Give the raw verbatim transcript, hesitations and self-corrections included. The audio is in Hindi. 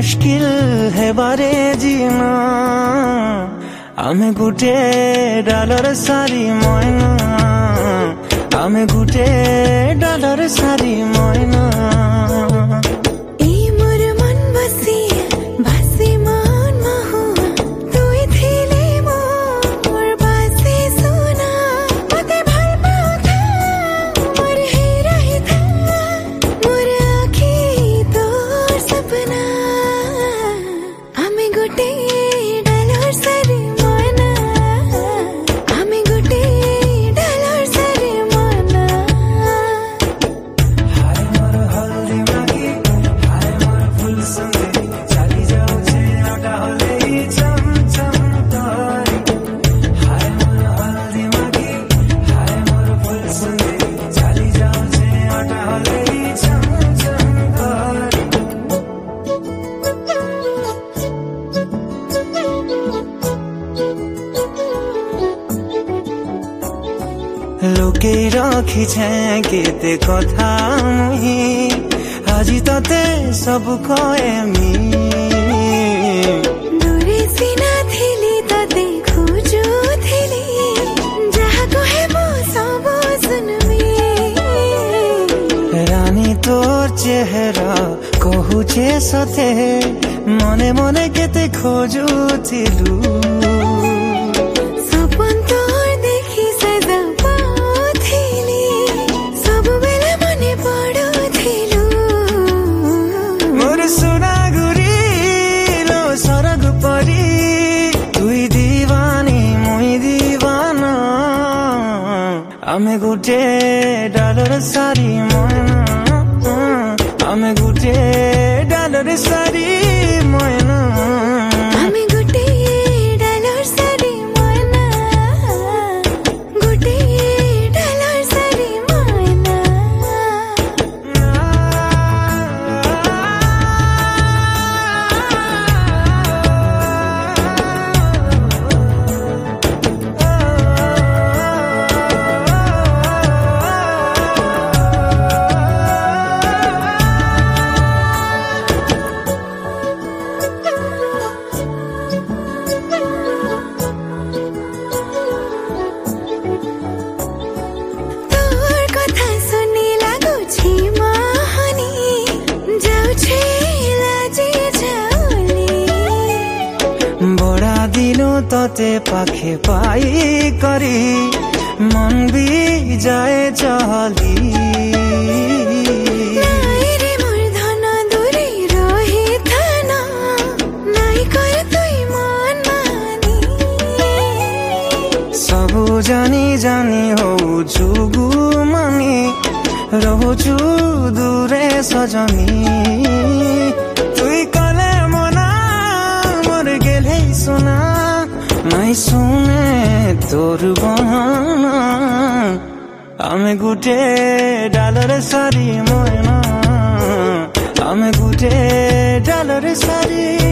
मुश्किल है बारे जीना आमे गुटे डालर सारी मयना आमे गुटे डालर सारी मयना लोके रखिछे केते कथा मुही আজি तते सब कएमी दूरे सिना थिली तते खोजो थिली जहा कहे मो सब सुनमी रानी तोर चेहरा कहुचे सते मने मने केते खोजु थिलु आमे गुटे डालर सारी मयना आमे गुटे डालर सारी मयना आमे गुटे डालर सारी मयना गुटे डालर सारी मयना बड़ा दिनो तते पाखे पाई करी मन भी जाए चली नाइरे मोर धन दूरे रहे थाना नाइ कर तुई मन मानी सब जानी जानी हो जुगु मानी रहु दूरे सजनी तुई कले मना मोर गेले सुना नाइ सुने तोर बहाना आमे गुटे डालर सारी मयना आमे गुटे डालर सारी